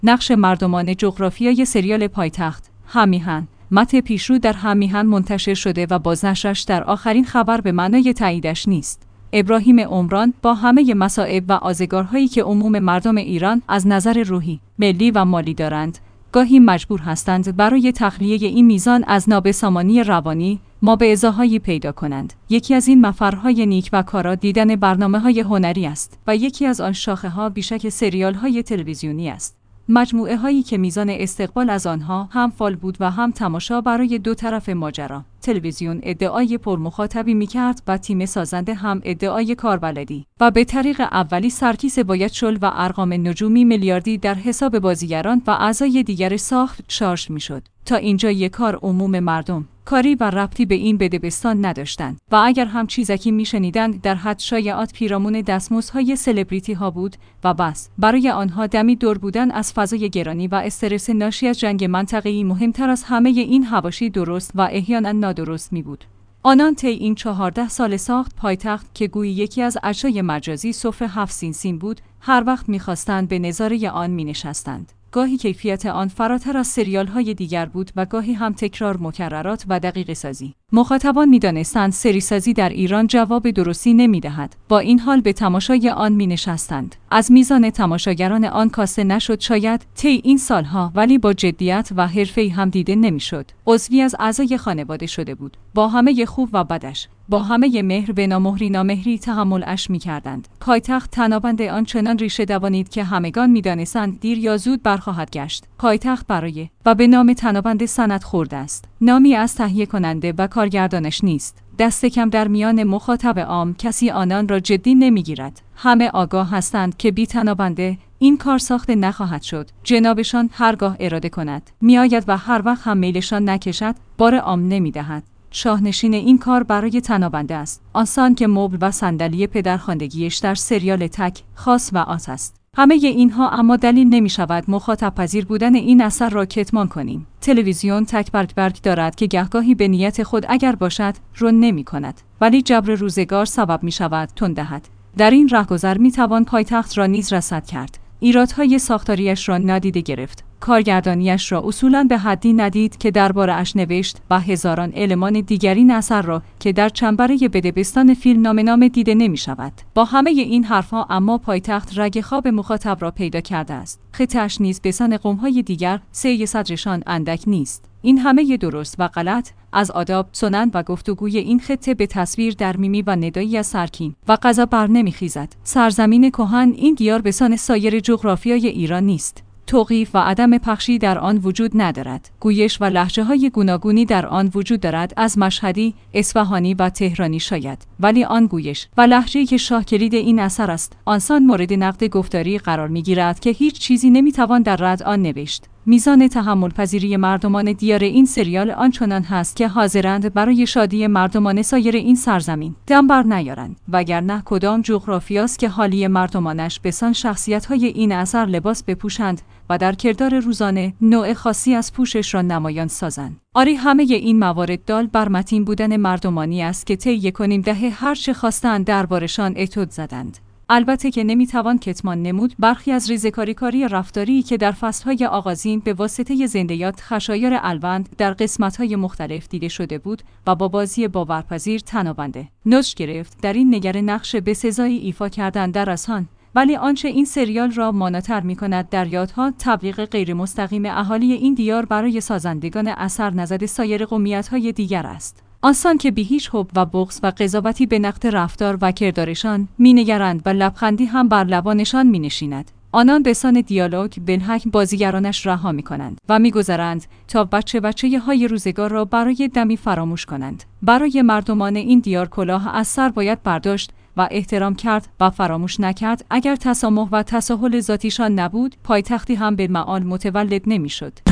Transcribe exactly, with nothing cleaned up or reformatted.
نقش مردمان جغرافیایی سریال پایتخت هم‌میهن. متن پیشرو در هم‌میهن منتشر شده و بازنشرش در آخرین خبر به معنای تاییدش نیست. ابراهیم عمران با همه مصائب و آزگارهایی که عموم مردم ایران از نظر روحی، ملی و مالی دارند، گاهی مجبور هستند برای تخلیه این میزان از نابسامانی روانی مابعضاهایی پیدا کنند. یکی از این مفرهای نیک و کارا دیدن برنامه‌های هنری است و یکی از آن شاخه‌ها بیشک سریال‌های تلویزیونی است. مجموعه هایی که میزان استقبال از آنها هم فال بود و هم تماشا برای دو طرف ماجرا. تلویزیون ادعای پرمخاطبی میکرد و تیم سازنده هم ادعای کاربلدی و به طریق اولی سرکیس بایدشل و ارقام نجومی میلیاردی در حساب بازیگران و اعضای دیگر ساخت شارژ میشد. تا اینجای کار عموم مردم کاری و ربطی به این بدبستان نداشتند و اگر هم چیزکی میشنیدند در حد شایعات پیرامون دستمزدهای سلبریتی ها بود و بس. برای آنها دمی دور بودن از فضای گرانی و استرس ناشی از جنگ منطقه‌ای مهمتر از همه این حواشی درست و احیانا نادرست می بود. آنان طی این چهارده سال ساخت پایتخت که گویی یکی از اشیای مجازی صفر هفت سین سین بود، هر وقت می‌خواستند به نظاره آن می‌نشستند. گاهی کیفیت آن فراتر از سریال‌های دیگر بود و گاهی هم تکرار مکررات و دقیقه سازی. مخاطبان می‌دانستند سری سازی در ایران جواب درستی نمی‌دهد. با این حال به تماشای آن می‌نشستند. از میزان تماشاگران آن کاسته نشد شاید طی این سالها، ولی با جدیت و حرفه‌ای هم دیده نمی‌شد. عضوی از اعضای خانواده شده بود. با همه خوب و بدش، با همه مهر به نامهری نامهری تحملش می‌کردند. پایتخت تنابند آن چنان ریشه دوانید که همگان می‌دانستند دیر یا زود برخواهد گشت. پایتخت برای و به نام تنابند سند خورده است. نامی از تهیه کننده و کارگردانش نیست. دست کم در میان مخاطب عام کسی آنان را جدی نمی‌گیرد. همه آگاه هستند که بی تنابنده این کار ساخته نخواهد شد. جنابشان هرگاه اراده کند میآید و هر وقت هم میلشان نکشد بار عام نمی‌دهد. شاهنشین این کار برای تنابنده است. آنسان که مبل و صندلی پدرخواندگیش در سریال تک، خاص و آت است. همه اینها اما دلیل نمی شود مخاطب پذیر بودن این اثر را کتمان کنیم. تلویزیون تک برگ برگ دارد که گهگاهی به نیت خود اگر باشد رو نمی کند، ولی جبر روزگار سبب می شود تند دهد. در این رهگذر می توان پایتخت را نیز رصد کرد. ایرادهای ساختاریش را نادیده گرفت. کارگردانیش را اصولاً به حدی ندید که درباره اش نوشت و هزاران المان دیگری اثر را که در چنبره بدبستان فیلم نام نام دیده نمی شود. با همه این حرفها اما پایتخت رگ خواب مخاطب را پیدا کرده است. خطه‌اش نیز به سان قوم‌های دیگر سه صدرشان اندک نیست. این همه درست و غلط از آداب، سنن و گفتگوی این خطه به تصویر در میمی و ندایی از سرکین و قضا بر نمیخیزد. سرزمین کهن این دیار به سان سایر جغرافیای ایران نیست. توقیف و عدم پخشی در آن وجود ندارد. گویش و لهجه‌های گوناگونی در آن وجود دارد، از مشهدی، اصفهانی و تهرانی شاید، ولی آن گویش و لهجه‌ای که شاه کلید این اثر است، آنسان مورد نقد گفتاری قرار می‌گیرد که هیچ چیزی نمی‌توان در رد آن نوشت. میزان تحمل پذیری مردمان دیار این سریال آنچنان هست که حاضرند برای شادی مردمان سایر این سرزمین دم بر نیارند، وگرنه کدام جغرافیاست که حالی مردمانش به سان شخصیت‌های این اثر لباس بپوشند و در کردار روزانه نوع خاصی از پوشش را نمایان سازند. آری همه این موارد دال بر متین بودن مردمانی است که طی یک و نیم دهه هر چه خواستند دربارشان اتود زدند. البته که نمیتوان کتمان نمود برخی از ریزکاری کاری رفتاری که در فصلهای آغازین به واسطه زندیات خشایار الوند در قسمتهای مختلف دیده شده بود و با بازی باورپذیر تنابنده نوش گرفت در این نگر نقش به سزایی ایفا کردن در آسان. ولی آنچه این سریال را ماناتر می کند در یادها تبلیغ غیر مستقیم اهالی این دیار برای سازندگان اثر نزد سایر قومیت‌های دیگر است. آنسان که بی هیچ حب و بغض و قضاوتی به نقد رفتار و کردارشان مینگرند و لبخندی هم بر لبانشان مینشیند. آنان به سان دیالوگ بالحق بازیگرانش رها می‌کنند و می‌گذرند تا بچه بچه های روزگار را برای دمی فراموش کنند. برای مردمان این دیار کلاه از سر باید برداشت و احترام کرد و فراموش نکرد. اگر تسامح و تساهل ذاتیشان نبود، پایتختی هم بالمعال متولد نمی‌شد.